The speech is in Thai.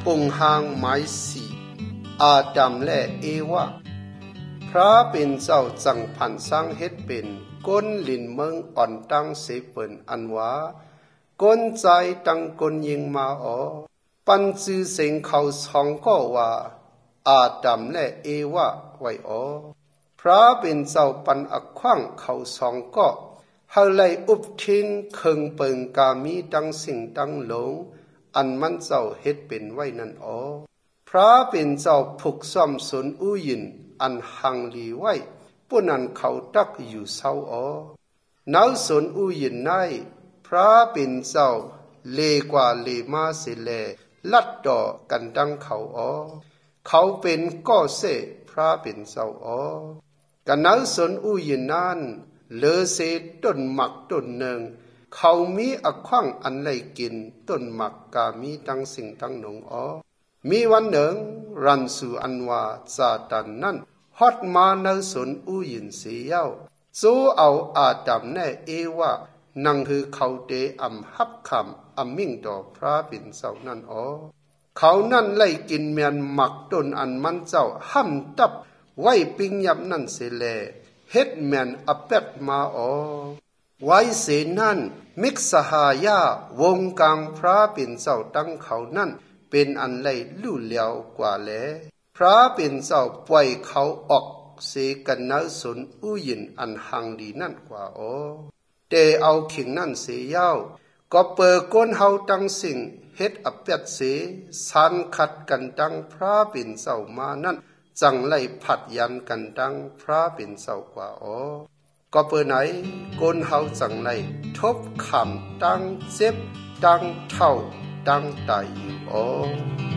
องค์หางไม้สีอาดัมและเอวาพระเป็นเจ้าจังพันสร้างเฮ็ดเป็นก้นลินเมืองอ่อนตั้งเสเปินอันว่าก้นใจตั้งก้นยิงมาปันจือเสียงเขาสองก็ว่าอาดัมและเอวาไว้พระเป็นเจ้าปันอักขว้างเขาสองก็เฮาไลอุบทิ้งเคิงเปิงกามีดังสิ่งดังหลงอันมันเจ้าเฮ็ดเป็นไว้นั่นพระเป็นเจ้าผูกซ่อมสนอุยินอันหังลีไว้ผู้นั้นเขาตักอยู่เศร้านาวสนอุยินในพระเป็นเจ้าเลกว่าเลมาเสเลลัดดอกันดังเขาเป็นก็เสพระเป็นเจ้ากันนาวสนอุยินนั้นเลอเสต้นหมักต้นหนึ่งเขามีอักขว้างอันไลกินต้นหมักกามีดังสิ่งดังหนงมีวันหนึ่งรันสู่อันว่าซาตานนั้นฮอดมาในสนอุยินเสียวโซเอาอาดัมแน่เอวานังคือเขาเดอำฮับคำอำมิ่งต่อพระเป็นเจ้านั่นเขานั่นไล่กินเมียนหมักต้นอันมันเจ้าห้ำตับไว้ปิงยับนั่นเสแลเฮ็ดเมียนอเป็ดมาไว้เสนั่นมิกสหายาวงกลางพระเป็นเจ้าตั้งเขานั่นเป็นอันไล่ลู่เหลียวกว่าแลพระเป็นเจ้าปล่อยเขาออกเสกันนสนอุยินอันหังดีนั่นกว่าเตเอาขิงนั่นเสียาวก็เปิดก้นเฮาตั้งสิ่งเฮ็ดอเป็ดเสสันขัดกันดังพระเป็นเจ้ามานั่นจังไล่ผัดยันกันดังพระเป็นเจ้ากว่าก็เปิดไหนก้นเฮาจังไล่ทบคำตั้งเจ็บตั้งเท่าตั้งตายอยู่